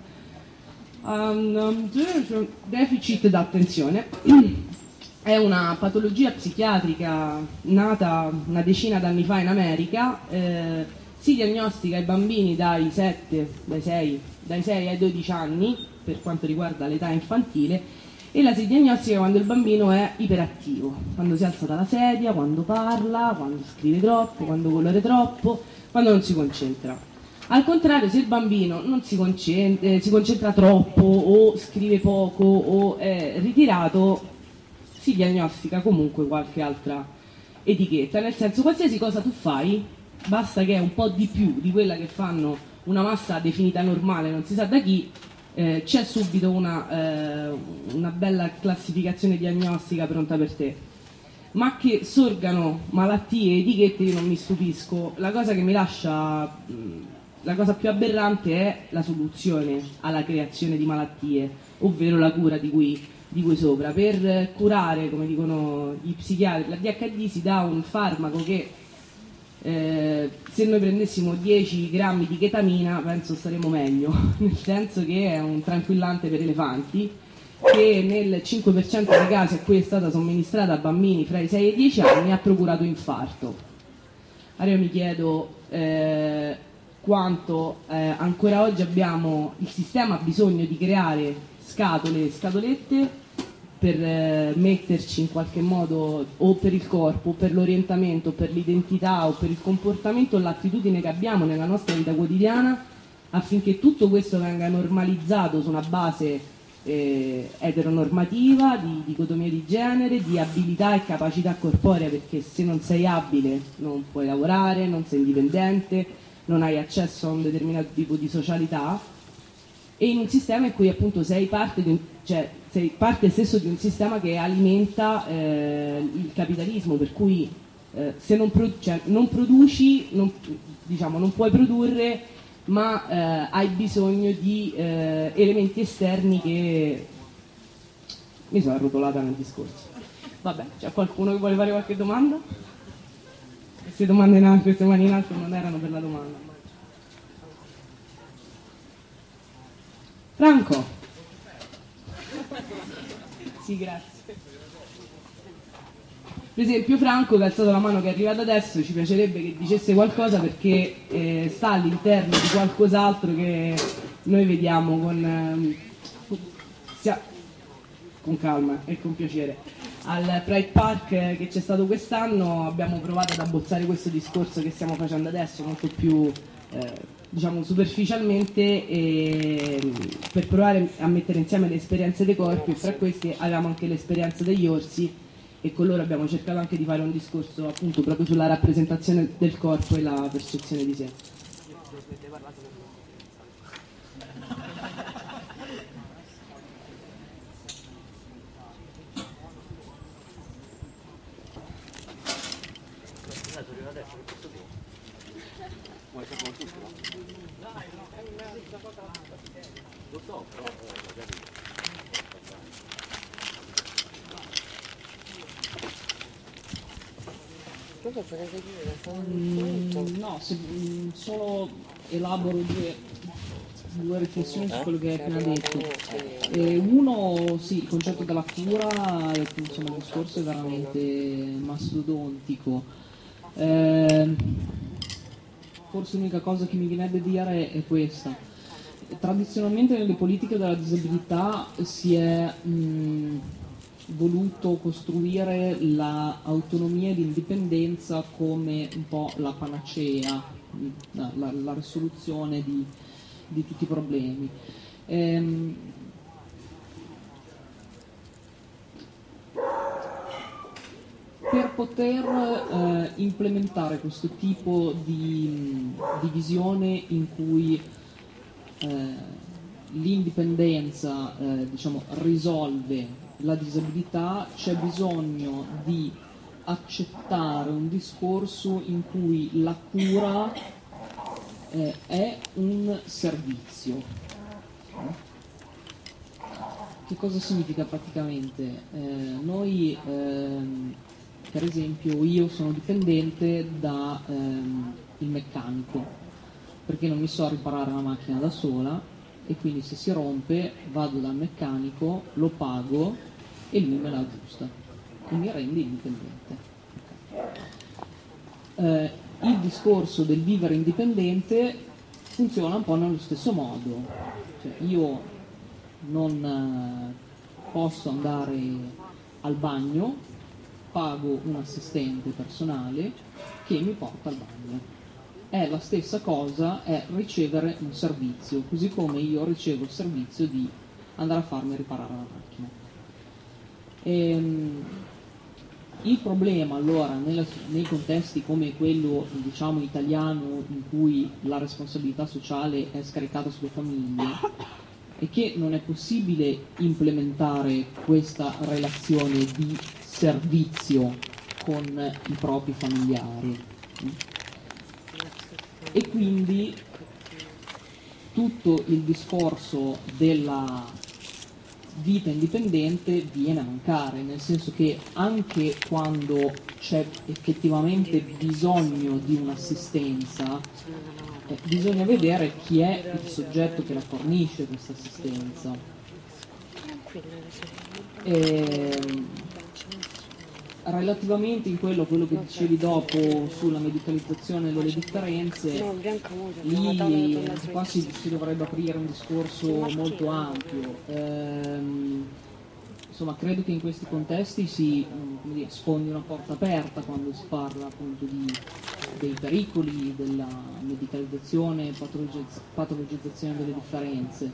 deficit d'attenzione. È una patologia psichiatrica nata una decina d'anni fa in America, si diagnostica ai bambini dai 6 ai 12 anni per quanto riguarda l'età infantile e la si diagnostica quando il bambino è iperattivo, quando si alza dalla sedia, quando parla, quando scrive troppo, quando colore troppo, quando non si concentra. Al contrario, se il bambino non si concentra troppo o scrive poco o è ritirato, si diagnostica comunque qualche altra etichetta, nel senso qualsiasi cosa tu fai, basta che è un po' di più di quella che fanno una massa definita normale, non si sa da chi, c'è subito una bella classificazione diagnostica pronta per te. Ma che sorgano malattie e etichette io non mi stupisco, la cosa che mi lascia, la cosa più aberrante è la soluzione alla creazione di malattie, ovvero la cura di cui sopra. Per curare, come dicono i psichiatri, la DHD si dà un farmaco che se noi prendessimo 10 grammi di chetamina penso staremo meglio, nel senso che è un tranquillante per elefanti che nel 5% dei casi a cui è stata somministrata a bambini fra i 6 e i 10 anni ha procurato infarto. Allora io mi chiedo quanto ancora oggi il sistema ha bisogno di creare scatolette per metterci in qualche modo o per il corpo, o per l'orientamento, o per l'identità, o per il comportamento o l'attitudine che abbiamo nella nostra vita quotidiana, affinché tutto questo venga normalizzato su una base eteronormativa, di dicotomia di genere, di abilità e capacità corporea, perché se non sei abile non puoi lavorare, non sei indipendente, non hai accesso a un determinato tipo di socialità, e in un sistema in cui appunto sei parte stesso di un sistema che alimenta il capitalismo, per cui se non produci, non puoi produrre, ma hai bisogno di elementi esterni che... Mi sono arrotolata nel discorso. Vabbè, c'è qualcuno che vuole fare qualche domanda? Queste domande in alto, queste mani in alto non erano per la domanda. Franco? Sì, grazie. Per esempio Franco, che ha alzato la mano, che è arrivato adesso, ci piacerebbe che dicesse qualcosa perché sta all'interno di qualcos'altro che noi vediamo con calma e con piacere. Al Pride Park che c'è stato quest'anno abbiamo provato ad abbozzare questo discorso che stiamo facendo adesso molto più diciamo superficialmente, per provare a mettere insieme le esperienze dei corpi, e tra questi avevamo anche l'esperienza degli orsi, e con loro abbiamo cercato anche di fare un discorso appunto proprio sulla rappresentazione del corpo e la percezione di sé. No, solo elaboro due riflessioni su quello che hai appena detto. Uno, sì, il concetto della cura, insomma, il discorso è veramente mastodontico. Forse l'unica cosa che mi viene da dire è questa. Tradizionalmente nelle politiche della disabilità si è voluto costruire l'autonomia e l'indipendenza come un po' la panacea, la risoluzione di tutti i problemi. Per poter implementare questo tipo di visione in cui l'indipendenza diciamo, risolve la disabilità, c'è bisogno di accettare un discorso in cui la cura è un servizio. Che cosa significa praticamente? Noi, per esempio, io sono dipendente da il meccanico, perché non mi so riparare la macchina da sola, e quindi se si rompe vado dal meccanico, lo pago e lui me la aggiusta e mi rende indipendente. Il discorso del vivere indipendente funziona un po' nello stesso modo, cioè io non posso andare al bagno, pago un assistente personale che mi porta al bagno. È la stessa cosa, è ricevere un servizio, così come io ricevo il servizio di andare a farmi riparare la macchina. Il problema allora nei contesti come quello diciamo italiano, in cui la responsabilità sociale è scaricata sulle famiglie, è che non è possibile implementare questa relazione di servizio con i propri familiari, e quindi tutto il discorso della vita indipendente viene a mancare, nel senso che anche quando c'è effettivamente bisogno di un'assistenza, bisogna vedere chi è il soggetto che la fornisce questa assistenza. Relativamente in quello che dicevi dopo sulla medicalizzazione e delle differenze, lì qua si dovrebbe aprire un discorso molto ampio. Insomma, credo che in questi contesti si sfondi una porta aperta quando si parla appunto dei pericoli della medicalizzazione e patologizzazione delle differenze,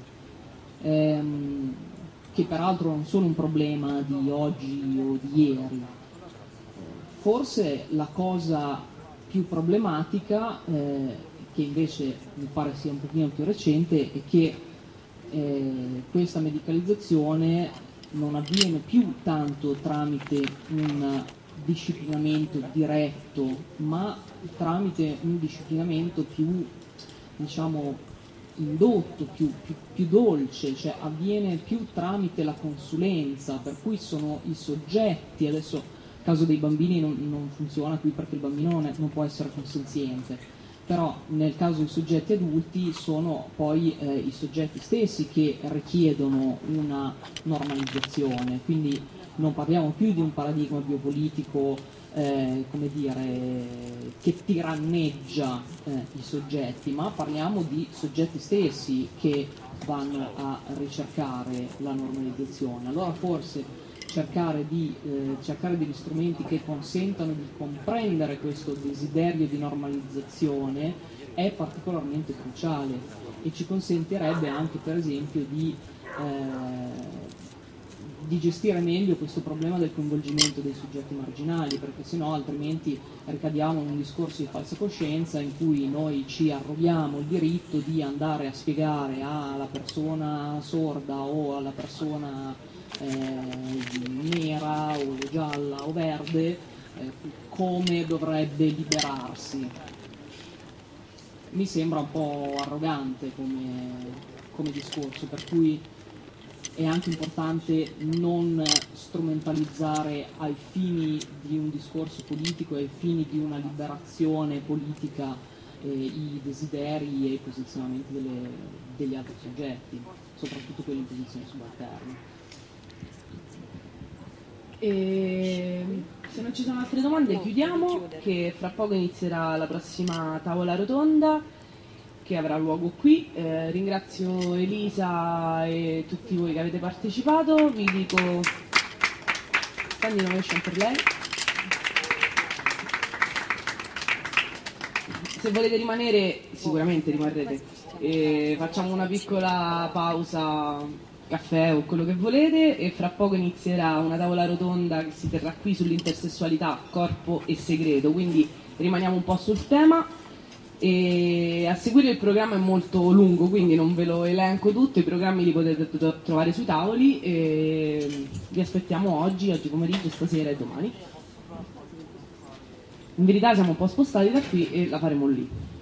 che peraltro non sono un problema di oggi o di ieri. Forse la cosa più problematica, che invece mi pare sia un pochino più recente, è che questa medicalizzazione non avviene più tanto tramite un disciplinamento diretto, ma tramite un disciplinamento più, diciamo, indotto, più dolce, cioè avviene più tramite la consulenza, per cui sono i soggetti. Adesso nel caso dei bambini non funziona qui perché il bambino non può essere consenziente, però nel caso dei soggetti adulti sono poi i soggetti stessi che richiedono una normalizzazione, quindi non parliamo più di un paradigma biopolitico come dire, che tiranneggia i soggetti, ma parliamo di soggetti stessi che vanno a ricercare la normalizzazione. Allora forse cercare degli strumenti che consentano di comprendere questo desiderio di normalizzazione è particolarmente cruciale e ci consentirebbe anche, per esempio, di gestire meglio questo problema del coinvolgimento dei soggetti marginali, perché sennò altrimenti ricadiamo in un discorso di falsa coscienza in cui noi ci arroghiamo il diritto di andare a spiegare alla persona sorda o alla persona nera o gialla o verde come dovrebbe liberarsi. Mi sembra un po' arrogante come discorso, per cui è anche importante non strumentalizzare ai fini di un discorso politico e ai fini di una liberazione politica i desideri e i posizionamenti degli altri soggetti, soprattutto quelli in posizione subalterna. E se non ci sono altre domande chiudiamo, che fra poco inizierà la prossima tavola rotonda che avrà luogo qui. Ringrazio Elisa e tutti voi che avete partecipato, vi dico standing ovation per lei. Se volete rimanere, sicuramente rimarrete. Facciamo una piccola pausa, caffè o quello che volete, e fra poco inizierà una tavola rotonda che si terrà qui sull'intersessualità, corpo e segreto, quindi rimaniamo un po' sul tema. E a seguire il programma è molto lungo, quindi non ve lo elenco tutto, i programmi li potete trovare sui tavoli e vi aspettiamo oggi pomeriggio, stasera e domani. In verità siamo un po' spostati da qui e la faremo lì.